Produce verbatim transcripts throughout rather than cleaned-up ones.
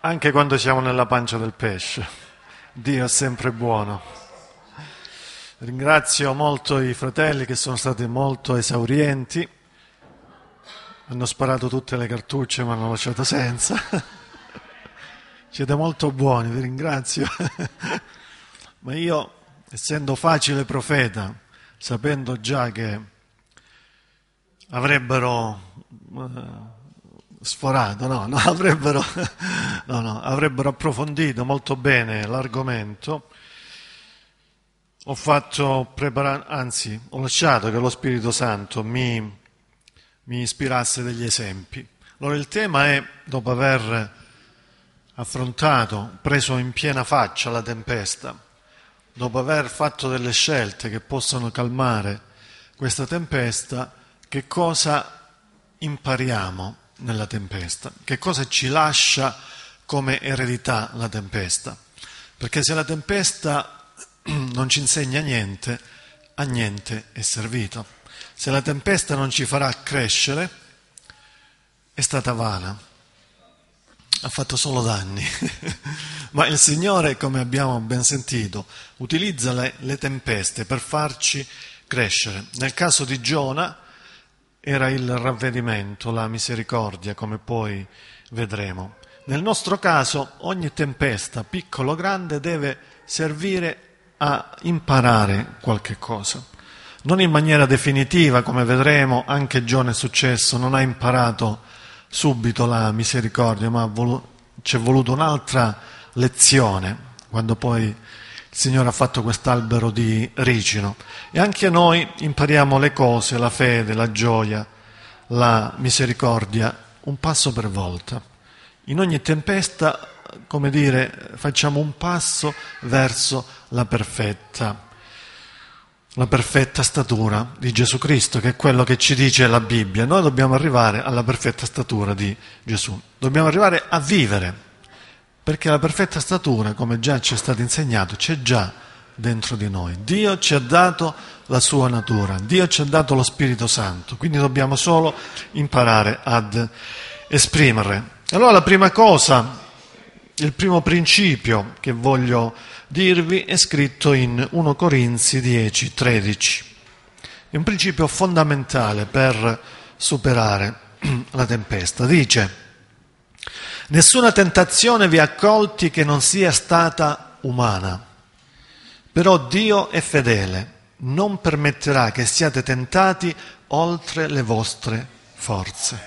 Anche quando siamo nella pancia del pesce, Dio è sempre buono. Ringrazio molto i fratelli che sono stati molto esaurienti, hanno sparato tutte le cartucce ma hanno lasciato senza. Siete molto buoni, vi ringrazio. Ma io, essendo facile profeta, sapendo già che avrebbero eh, sforato, no, no, avrebbero, no, no, avrebbero approfondito molto bene l'argomento, ho fatto preparare, anzi, ho lasciato che lo Spirito Santo mi, mi ispirasse degli esempi. Allora il tema è, dopo aver affrontato, preso in piena faccia la tempesta, dopo aver fatto delle scelte che possono calmare questa tempesta, che cosa impariamo nella tempesta? Che cosa ci lascia come eredità la tempesta? Perché se la tempesta non ci insegna niente, a niente è servito. Se la tempesta non ci farà crescere, è stata vana, ha fatto solo danni. Ma il Signore, come abbiamo ben sentito, utilizza le, le tempeste per farci crescere. Nel caso di Giona era il ravvedimento, la misericordia, come poi vedremo. Nel nostro caso ogni tempesta, piccola o grande, deve servire a imparare qualche cosa. Non in maniera definitiva, come vedremo, anche Giona è successo, non ha imparato subito la misericordia, ma ci è voluta un'altra lezione, quando poi il Signore ha fatto quest'albero di ricino. E anche noi impariamo le cose, la fede, la gioia, la misericordia, un passo per volta. In ogni tempesta, come dire, facciamo un passo verso la perfetta, la perfetta statura di Gesù Cristo, che è quello che ci dice la Bibbia. Noi dobbiamo arrivare alla perfetta statura di Gesù, dobbiamo arrivare a vivere, perché la perfetta statura, come già ci è stato insegnato, c'è già dentro di noi. Dio ci ha dato la sua natura, Dio ci ha dato lo Spirito Santo, quindi dobbiamo solo imparare ad esprimere. Allora la prima cosa, il primo principio che voglio dirvi è scritto in primo Corinzi dieci tredici. È un principio fondamentale per superare la tempesta. Dice: nessuna tentazione vi ha colti che non sia stata umana, però Dio è fedele, non permetterà che siate tentati oltre le vostre forze,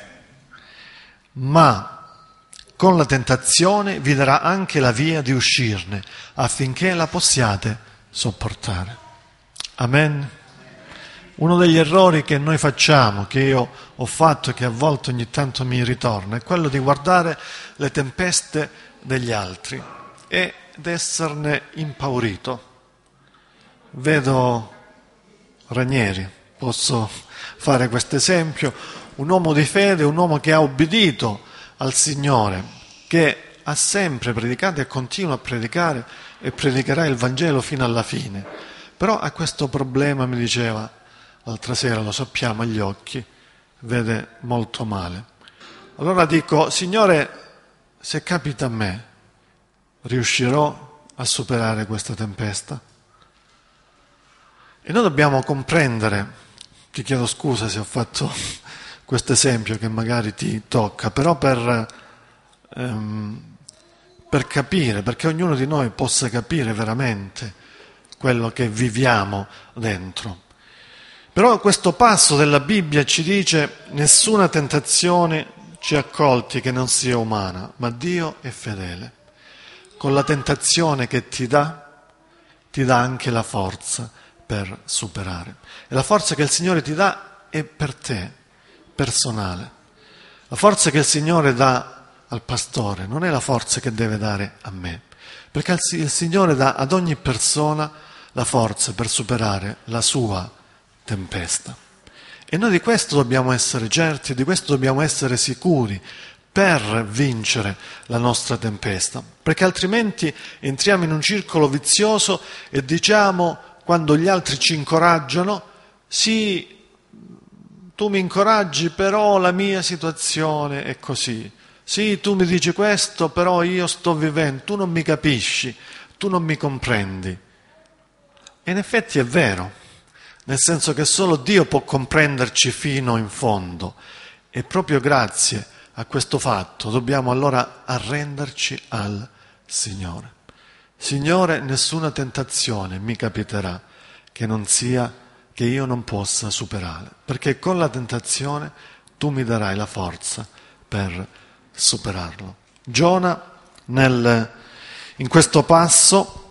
ma con la tentazione vi darà anche la via di uscirne, affinché la possiate sopportare. Amen. Uno degli errori che noi facciamo, che io ho fatto e che a volte ogni tanto mi ritorna, è quello di guardare le tempeste degli altri ed esserne impaurito. Vedo Ranieri, posso fare questo esempio, un uomo di fede, un uomo che ha obbedito al Signore, che ha sempre predicato e continua a predicare e predicherà il Vangelo fino alla fine. Però ha questo problema, mi diceva l'altra sera, lo sappiamo agli occhi, vede molto male. Allora dico: Signore, se capita a me, riuscirò a superare questa tempesta? E noi dobbiamo comprendere, ti chiedo scusa se ho fatto questo esempio che magari ti tocca, però per, ehm, per capire, perché ognuno di noi possa capire veramente quello che viviamo dentro. Però questo passo della Bibbia ci dice: nessuna tentazione ci ha colti che non sia umana, ma Dio è fedele. Con la tentazione che ti dà, ti dà anche la forza per superare. E la forza che il Signore ti dà è per te, personale. La forza che il Signore dà al pastore non è la forza che deve dare a me, perché il Signore dà ad ogni persona la forza per superare la sua tempesta. E noi di questo dobbiamo essere certi, di questo dobbiamo essere sicuri per vincere la nostra tempesta, perché altrimenti entriamo in un circolo vizioso e diciamo, quando gli altri ci incoraggiano: sì, tu mi incoraggi, però la mia situazione è così. Sì, tu mi dici questo, però io sto vivendo, tu non mi capisci, tu non mi comprendi. E in effetti è vero, nel senso che solo Dio può comprenderci fino in fondo. E proprio grazie a questo fatto dobbiamo allora arrenderci al Signore. Signore, nessuna tentazione mi capiterà che non sia che io non possa superare, perché con la tentazione tu mi darai la forza per superarlo. Giona nel, in questo passo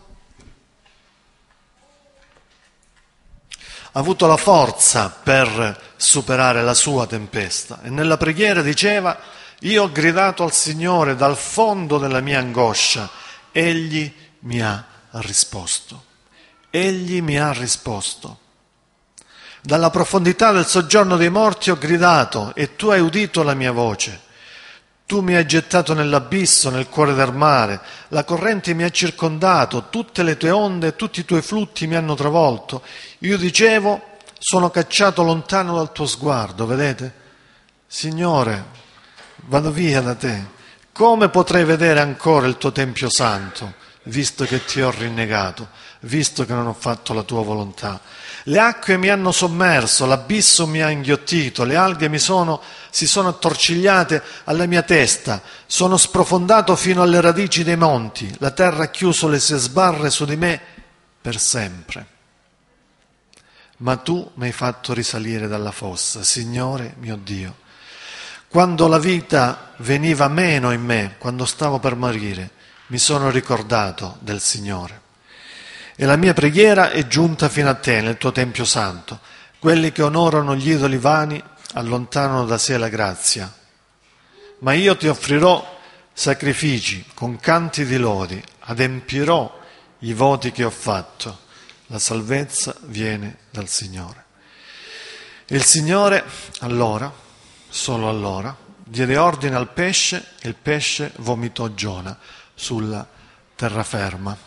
ha avuto la forza per superare la sua tempesta e nella preghiera diceva: io ho gridato al Signore dal fondo della mia angoscia, Egli mi ha risposto. Egli mi ha risposto. Dalla profondità del soggiorno dei morti ho gridato e tu hai udito la mia voce. Tu mi hai gettato nell'abisso, nel cuore del mare, la corrente mi ha circondato, tutte le tue onde e tutti i tuoi flutti mi hanno travolto. Io dicevo, sono cacciato lontano dal tuo sguardo, vedete? Signore, vado via da te. Come potrei vedere ancora il tuo Tempio Santo, visto che ti ho rinnegato, visto che non ho fatto la tua volontà? Le acque mi hanno sommerso, l'abisso mi ha inghiottito, le alghe mi sono, si sono attorcigliate alla mia testa, sono sprofondato fino alle radici dei monti, la terra ha chiuso le sue sbarre su di me per sempre. Ma tu mi hai fatto risalire dalla fossa, Signore mio Dio. Quando la vita veniva meno in me, quando stavo per morire, mi sono ricordato del Signore. E la mia preghiera è giunta fino a te, nel tuo Tempio Santo. Quelli che onorano gli idoli vani allontanano da sé la grazia. Ma io ti offrirò sacrifici con canti di lodi, adempirò i voti che ho fatto. La salvezza viene dal Signore. E il Signore allora, solo allora, diede ordine al pesce e il pesce vomitò Giona sulla terraferma.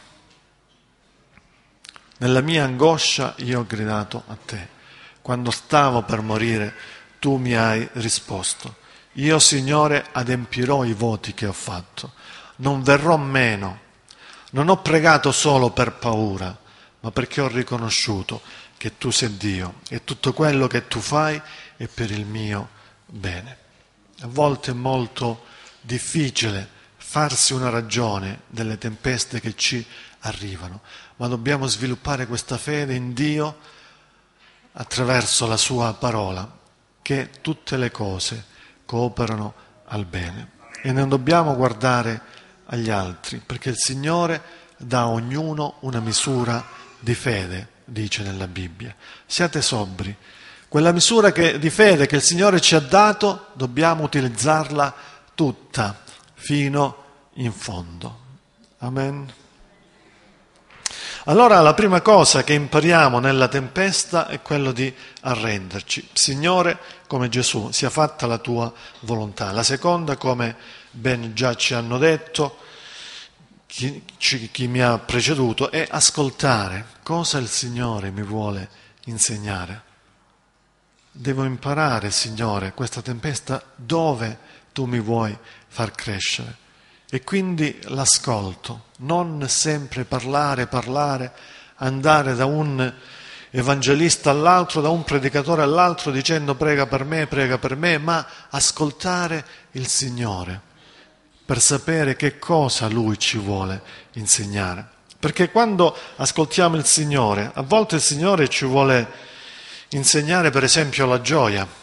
Nella mia angoscia io ho gridato a te. Quando stavo per morire, tu mi hai risposto. Io, Signore, adempirò i voti che ho fatto. Non verrò meno. Non ho pregato solo per paura, ma perché ho riconosciuto che tu sei Dio e tutto quello che tu fai è per il mio bene. A volte è molto difficile farsi una ragione delle tempeste che ci arrivano, ma dobbiamo sviluppare questa fede in Dio attraverso la sua parola, che tutte le cose cooperano al bene. E non dobbiamo guardare agli altri, perché il Signore dà a ognuno una misura di fede, dice nella Bibbia. Siate sobri. Quella misura che, di fede che il Signore ci ha dato, dobbiamo utilizzarla tutta, fino in fondo. Amen. Allora la prima cosa che impariamo nella tempesta è quello di arrenderci. Signore, come Gesù, sia fatta la tua volontà. La seconda, come ben già ci hanno detto chi, chi, chi mi ha preceduto, è ascoltare cosa il Signore mi vuole insegnare. Devo imparare, Signore, questa tempesta dove tu mi vuoi far crescere. E quindi l'ascolto, non sempre parlare, parlare, andare da un evangelista all'altro, da un predicatore all'altro dicendo prega per me, prega per me, ma ascoltare il Signore per sapere che cosa Lui ci vuole insegnare. Perché quando ascoltiamo il Signore, a volte il Signore ci vuole insegnare per esempio la gioia.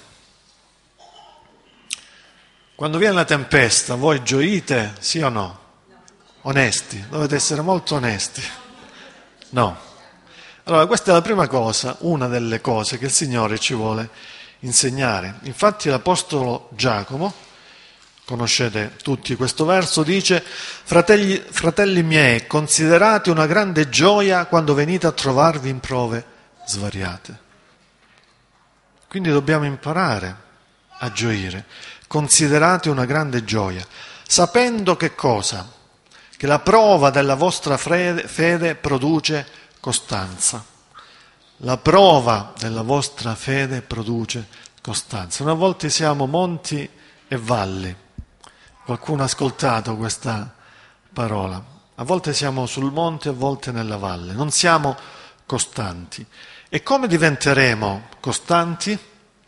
Quando viene la tempesta, voi gioite, sì o no? Onesti, dovete essere molto onesti. No. Allora, questa è la prima cosa, una delle cose che il Signore ci vuole insegnare. Infatti l'Apostolo Giacomo, conoscete tutti questo verso, dice: fratelli, fratelli miei, considerate una grande gioia quando venite a trovarvi in prove svariate. Quindi dobbiamo imparare a gioire. Considerate una grande gioia, sapendo che cosa? Che la prova della vostra fede produce costanza. La prova della vostra fede produce costanza. Una volta siamo monti e valli, Qualcuno ha ascoltato questa parola. A volte siamo sul monte, a volte nella valle. Non siamo costanti. E come diventeremo costanti?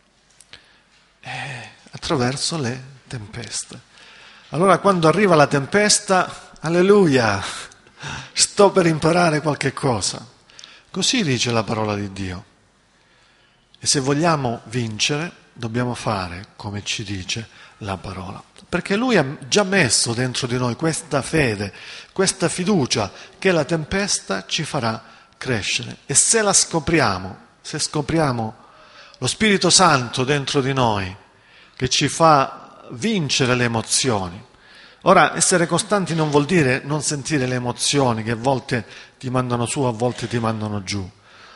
Eh, attraverso le tempeste. Allora quando arriva la tempesta, alleluia, sto per imparare qualche cosa. Così dice la parola di Dio. E se vogliamo vincere, dobbiamo fare come ci dice la parola. Perché Lui ha già messo dentro di noi questa fede, questa fiducia che la tempesta ci farà crescere. E se la scopriamo, se scopriamo lo Spirito Santo dentro di noi, che ci fa vincere le emozioni. Ora, essere costanti non vuol dire non sentire le emozioni che a volte ti mandano su, a volte ti mandano giù.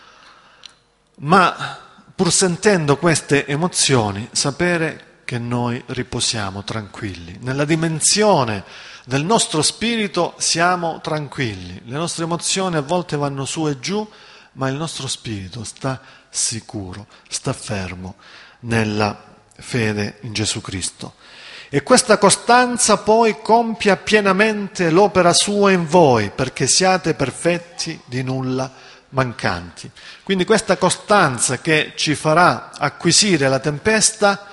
Ma pur sentendo queste emozioni, sapere che noi riposiamo tranquilli. Nella dimensione del nostro spirito siamo tranquilli. Le nostre emozioni a volte vanno su e giù, ma il nostro spirito sta sicuro, sta fermo nella fede in Gesù Cristo. E questa costanza poi compia pienamente l'opera sua in voi, perché siate perfetti di nulla mancanti. Quindi questa costanza che ci farà acquisire la tempesta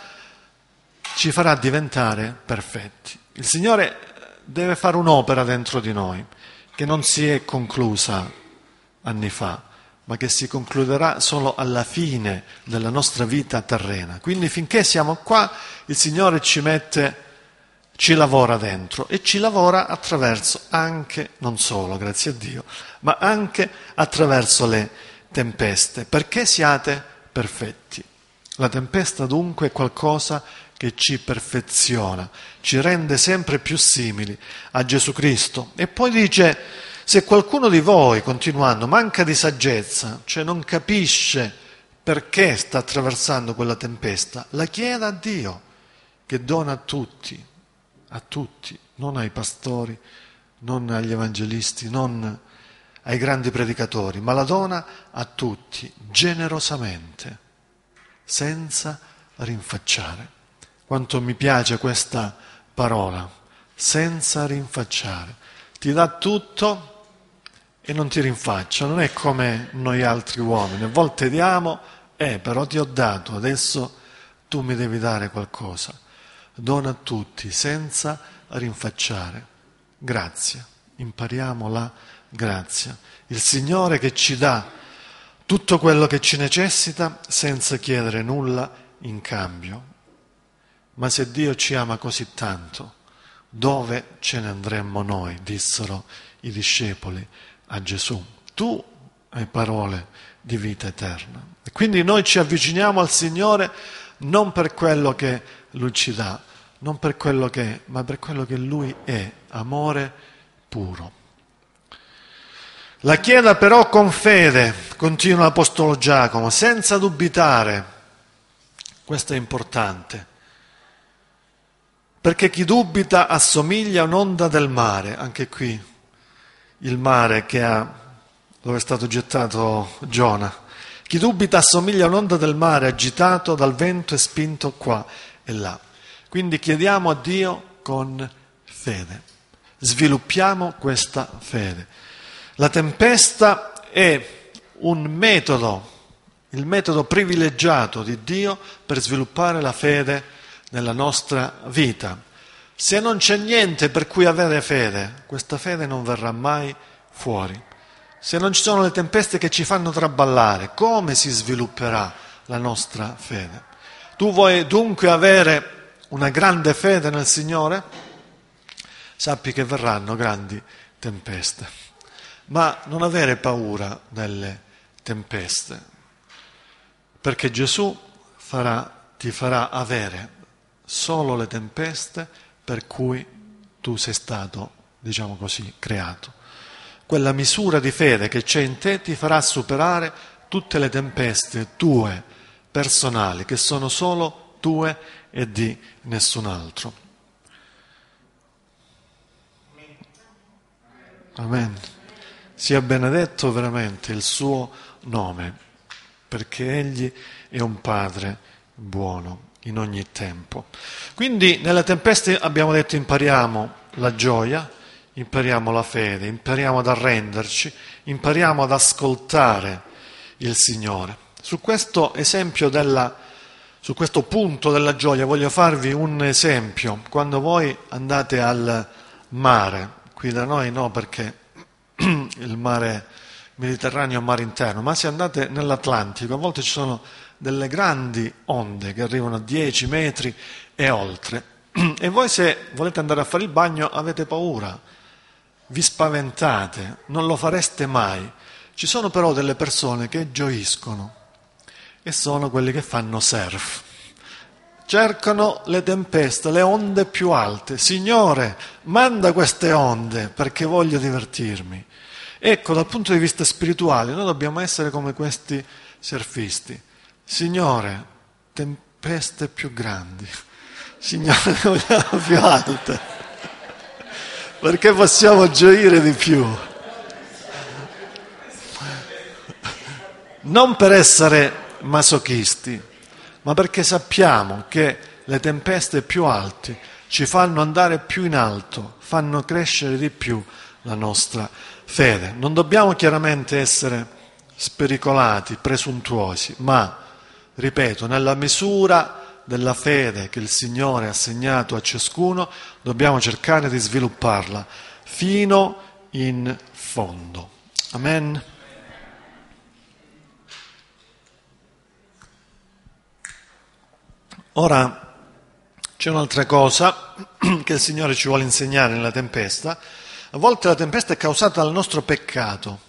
ci farà diventare perfetti. Il Signore deve fare un'opera dentro di noi che non si è conclusa anni fa, ma che si concluderà solo alla fine della nostra vita terrena. Quindi finché siamo qua, il Signore ci mette, ci lavora dentro e ci lavora attraverso anche, non solo, grazie a Dio, ma anche attraverso le tempeste, perché siate perfetti. La tempesta dunque è qualcosa che ci perfeziona, ci rende sempre più simili a Gesù Cristo. E poi dice, se qualcuno di voi, continuando, manca di saggezza, cioè non capisce perché sta attraversando quella tempesta, la chieda a Dio, che dona a tutti, a tutti, non ai pastori, non agli evangelisti, non ai grandi predicatori, ma la dona a tutti, generosamente, senza rinfacciare. Quanto mi piace questa parola, senza rinfacciare. Ti dà tutto e non ti rinfaccia, non è come noi altri uomini. A volte diamo, eh, però ti ho dato, adesso tu mi devi dare qualcosa. Dona a tutti, senza rinfacciare. Grazia, impariamo la grazia. Il Signore che ci dà tutto quello che ci necessita senza chiedere nulla in cambio. Ma se Dio ci ama così tanto, dove ce ne andremmo noi? Dissero i discepoli a Gesù. Tu hai parole di vita eterna. E quindi noi ci avviciniamo al Signore non per quello che Lui ci dà, non per quello che è, ma per quello che Lui è, amore puro. La chieda però con fede, continua l'Apostolo Giacomo, senza dubitare. Questo è importante. Perché chi dubita assomiglia a un'onda del mare, anche qui il mare che ha, dove è stato gettato Giona. Chi dubita assomiglia a un'onda del mare agitato dal vento e spinto qua e là. Quindi chiediamo a Dio con fede, sviluppiamo questa fede. La tempesta è un metodo, il metodo privilegiato di Dio per sviluppare la fede nella nostra vita. Se non c'è niente per cui avere fede, questa fede non verrà mai fuori. Se non ci sono le tempeste che ci fanno traballare, come si svilupperà la nostra fede? Tu vuoi dunque avere una grande fede nel Signore? Sappi che verranno grandi tempeste, ma non avere paura delle tempeste, perché Gesù farà, ti farà avere solo le tempeste per cui tu sei stato, diciamo così, creato. Quella misura di fede che c'è in te ti farà superare tutte le tempeste tue, personali, che sono solo tue e di nessun altro. Amen. Sia benedetto veramente il suo nome, perché Egli è un Padre buono in ogni tempo. Quindi nelle tempeste abbiamo detto impariamo la gioia, impariamo la fede, impariamo ad arrenderci, impariamo ad ascoltare il Signore. Su questo esempio della, su questo punto della gioia voglio farvi un esempio. Quando voi andate al mare, qui da noi no perché il mare Mediterraneo è un mare interno, ma se andate nell'Atlantico a volte ci sono delle grandi onde che arrivano a dieci metri e oltre, e voi se volete andare a fare il bagno avete paura, vi spaventate, non lo fareste mai. Ci sono però delle persone che gioiscono e sono quelli che fanno surf, cercano le tempeste, le onde più alte. Signore, manda queste onde perché voglio divertirmi. Ecco, dal punto di vista spirituale noi dobbiamo essere come questi surfisti. Signore, tempeste più grandi, Signore, vogliamo più alte, perché possiamo gioire di più. Non per essere masochisti, ma perché sappiamo che le tempeste più alte ci fanno andare più in alto, fanno crescere di più la nostra fede. Non dobbiamo chiaramente essere spericolati, presuntuosi, ma, ripeto, nella misura della fede che il Signore ha assegnato a ciascuno, dobbiamo cercare di svilupparla fino in fondo. Amen. Ora c'è un'altra cosa che il Signore ci vuole insegnare nella tempesta. A volte la tempesta è causata dal nostro peccato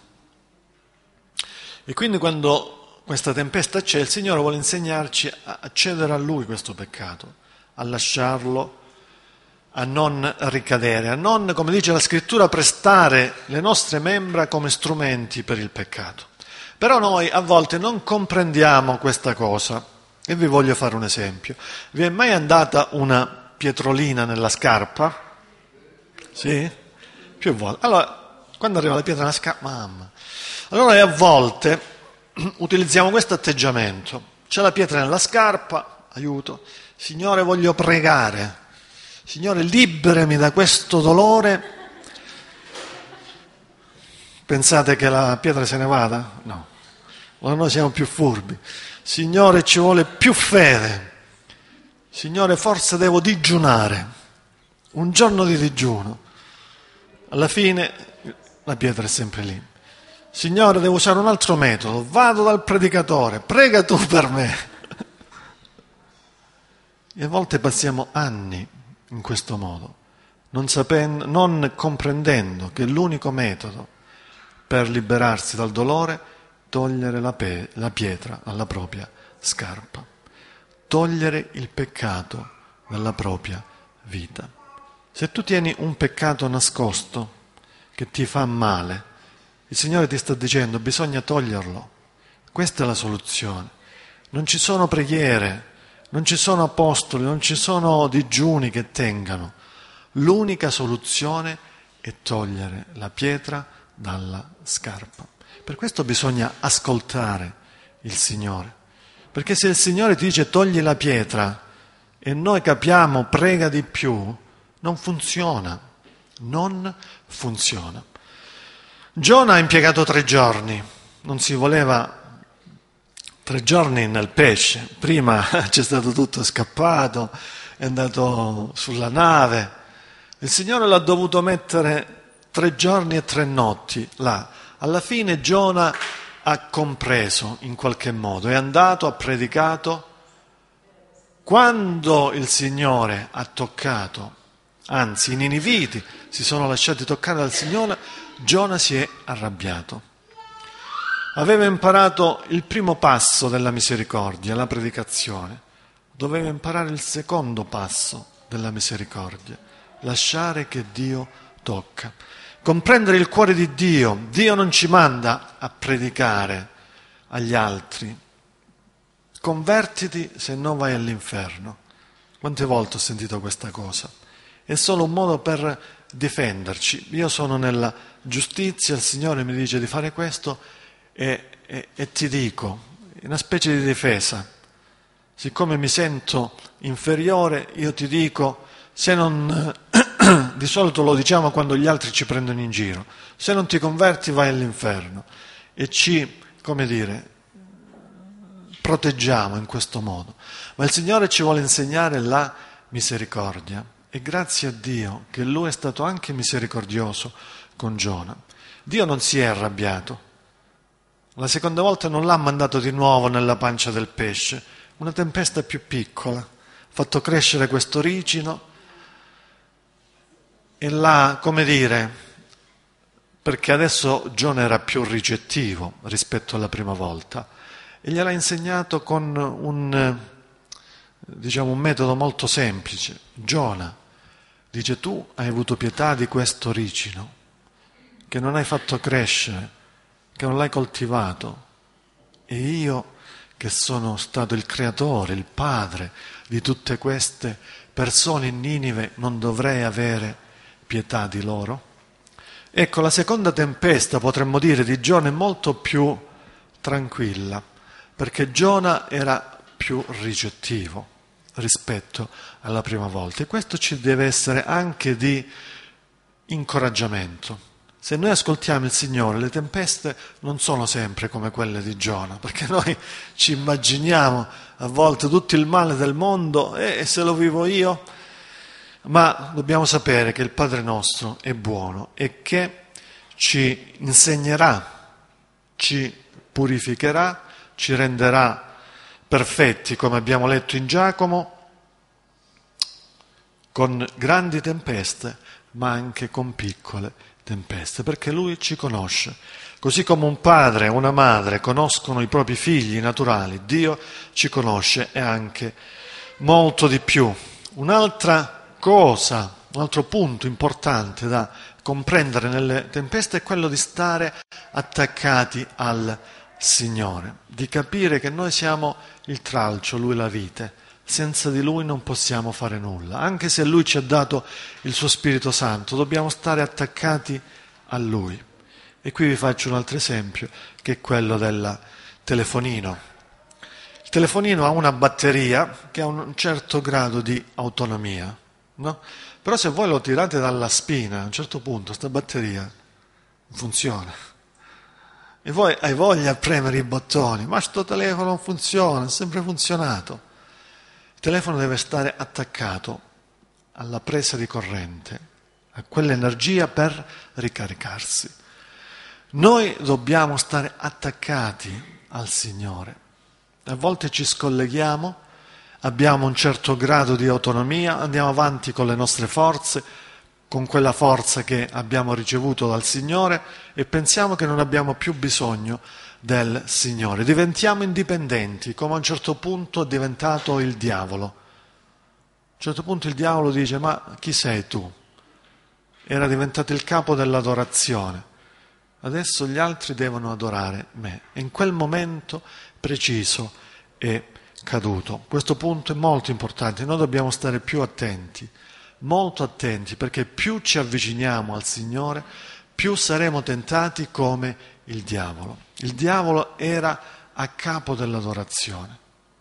e quindi quando questa tempesta c'è il Signore vuole insegnarci a cedere a Lui questo peccato, a lasciarlo, a non ricadere, a non, come dice la Scrittura, prestare le nostre membra come strumenti per il peccato. Però noi a volte non comprendiamo questa cosa. E vi voglio fare un esempio. Vi è mai andata una pietrolina nella scarpa? Sì? Più volte. Allora, quando arriva la pietra nella scarpa, mamma. Allora a volte utilizziamo questo atteggiamento. C'è la pietra nella scarpa, aiuto. Signore, voglio pregare. Signore, liberami da questo dolore. Pensate che la pietra se ne vada? No. Allora noi siamo più furbi. Signore, ci vuole più fede. Signore, forse devo digiunare. Un giorno di digiuno. Alla fine la pietra è sempre lì. Signore, devo usare un altro metodo. Vado dal predicatore. Prega tu per me. E a volte passiamo anni in questo modo, non sapendo, non comprendendo che l'unico metodo per liberarsi dal dolore togliere la, pe- la pietra dalla propria scarpa, togliere il peccato dalla propria vita. Se tu tieni un peccato nascosto che ti fa male, il Signore ti sta dicendo bisogna toglierlo. Questa è la soluzione. Non ci sono preghiere, non ci sono apostoli, non ci sono digiuni che tengano. L'unica soluzione è togliere la pietra dalla scarpa. Per questo bisogna ascoltare il Signore, perché se il Signore ti dice togli la pietra e noi capiamo prega di più, non funziona, non funziona. Giona ha impiegato tre giorni, non si voleva tre giorni nel pesce, prima c'è stato tutto scappato, è andato sulla nave, il Signore l'ha dovuto mettere tre giorni e tre notti là. Alla fine Giona ha compreso in qualche modo, è andato, ha predicato. Quando il Signore ha toccato, anzi i niniviti si sono lasciati toccare dal Signore, Giona si è arrabbiato. Aveva imparato il primo passo della misericordia, la predicazione. Doveva imparare il secondo passo della misericordia, lasciare che Dio tocca. Comprendere il cuore di Dio. Dio non ci manda a predicare agli altri. Convertiti, se no vai all'inferno. Quante volte ho sentito questa cosa? È solo un modo per difenderci. Io sono nella giustizia, il Signore mi dice di fare questo e, e, e ti dico, una specie di difesa. Siccome mi sento inferiore, io ti dico, se non di solito lo diciamo quando gli altri ci prendono in giro, se non ti converti vai all'inferno, e ci, come dire, proteggiamo in questo modo. Ma il Signore ci vuole insegnare la misericordia, e grazie a Dio che Lui è stato anche misericordioso con Giona. Dio non si è arrabbiato. La seconda volta non l'ha mandato di nuovo nella pancia del pesce, una tempesta più piccola, ha fatto crescere questo ricino e l'ha, come dire, perché adesso Giona era più ricettivo rispetto alla prima volta, e gliel'ha insegnato con un, diciamo, un metodo molto semplice. Giona, dice, tu hai avuto pietà di questo ricino, che non hai fatto crescere, che non l'hai coltivato, e io, che sono stato il creatore, il padre di tutte queste persone in Ninive, non dovrei avere pietà di loro? Ecco, la seconda tempesta, potremmo dire, di Giona è molto più tranquilla, perché Giona era più ricettivo rispetto alla prima volta, e questo ci deve essere anche di incoraggiamento. Se noi ascoltiamo il Signore, le tempeste non sono sempre come quelle di Giona, perché noi ci immaginiamo a volte tutto il male del mondo e se lo vivo io, ma dobbiamo sapere che il Padre nostro è buono e che ci insegnerà, ci purificherà, ci renderà perfetti, come abbiamo letto in Giacomo, con grandi tempeste, ma anche con piccole tempeste, perché Lui ci conosce. Così come un padre e una madre conoscono i propri figli naturali, Dio ci conosce e anche molto di più. Un'altra cosa, un altro punto importante da comprendere nelle tempeste è quello di stare attaccati al Signore, di capire che noi siamo il tralcio, Lui la vite. Senza di Lui non possiamo fare nulla. Anche se Lui ci ha dato il suo Spirito Santo, dobbiamo stare attaccati a Lui. E qui vi faccio un altro esempio, che è quello del telefonino. Il telefonino ha una batteria che ha un certo grado di autonomia, no? Però se voi lo tirate dalla spina, a un certo punto, questa batteria non funziona. E voi hai voglia di premere i bottoni, ma sto telefono non funziona, ha sempre funzionato. Il telefono deve stare attaccato alla presa di corrente, a quell'energia per ricaricarsi. Noi dobbiamo stare attaccati al Signore. A volte ci scolleghiamo, abbiamo un certo grado di autonomia, andiamo avanti con le nostre forze, con quella forza che abbiamo ricevuto dal Signore, e pensiamo che non abbiamo più bisogno del Signore. Diventiamo indipendenti, come a un certo punto è diventato il diavolo. A un certo punto il diavolo dice: ma chi sei tu? Era diventato il capo dell'adorazione. Adesso gli altri devono adorare me. E in quel momento preciso è caduto. Questo punto è molto importante. Noi dobbiamo stare più attenti, molto attenti, perché più ci avviciniamo al Signore, più saremo tentati come il diavolo. Il diavolo era a capo dell'adorazione.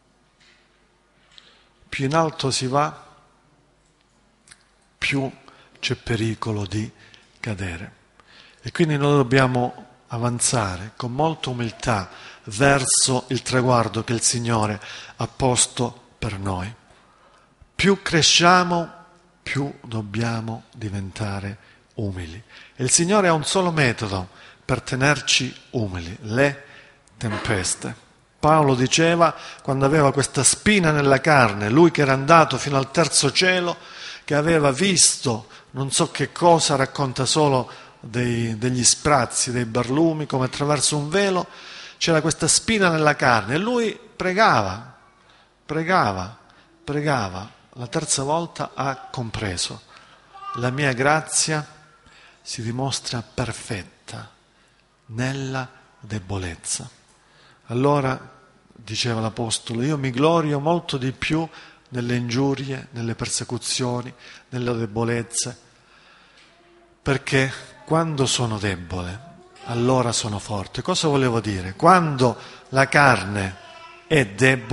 Più in alto si va, più c'è pericolo di cadere. E quindi noi dobbiamo avanzare con molta umiltà verso il traguardo che il Signore ha posto per noi. Più cresciamo, più dobbiamo diventare umili. E il Signore ha un solo metodo per tenerci umili: le tempeste. Paolo diceva, quando aveva questa spina nella carne, lui che era andato fino al terzo cielo, che aveva visto non so che cosa, racconta solo dei, degli sprazzi, dei barlumi, come attraverso un velo, c'era questa spina nella carne, e lui pregava, pregava, pregava. La terza volta ha compreso: la mia grazia si dimostra perfetta nella debolezza. Allora, diceva l'Apostolo, io mi glorio molto di più nelle ingiurie, nelle persecuzioni, nelle debolezze, perché quando sono debole, allora sono forte. Cosa volevo dire? Quando la carne è debole,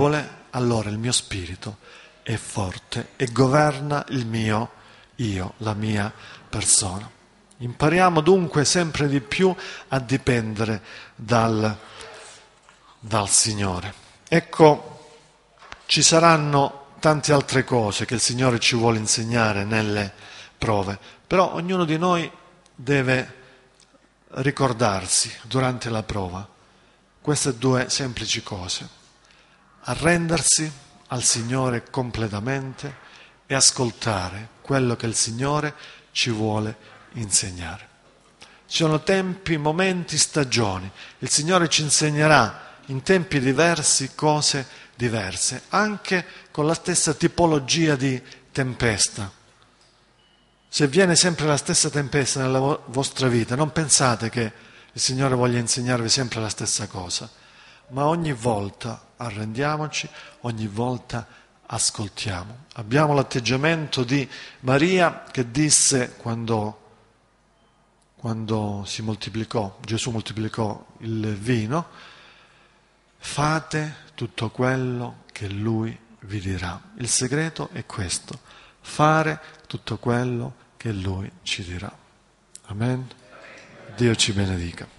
allora il mio spirito è forte e governa il mio io, la mia persona. Impariamo dunque sempre di più a dipendere dal, dal Signore. Ecco, ci saranno tante altre cose che il Signore ci vuole insegnare nelle prove, però ognuno di noi deve ricordarsi durante la prova queste due semplici cose: arrendersi al Signore completamente e ascoltare quello che il Signore ci vuole insegnare. Ci sono tempi, momenti, stagioni. Il Signore ci insegnerà in tempi diversi cose diverse, anche con la stessa tipologia di tempesta. Se viene sempre la stessa tempesta nella vo- vostra vita, non pensate che il Signore voglia insegnarvi sempre la stessa cosa, ma ogni volta arrendiamoci, ogni volta ascoltiamo. Abbiamo l'atteggiamento di Maria che disse quando, quando si moltiplicò, Gesù moltiplicò il vino: fate tutto quello che Lui vi dirà. Il segreto è questo: fare tutto quello che Lui ci dirà. Amen. Dio ci benedica.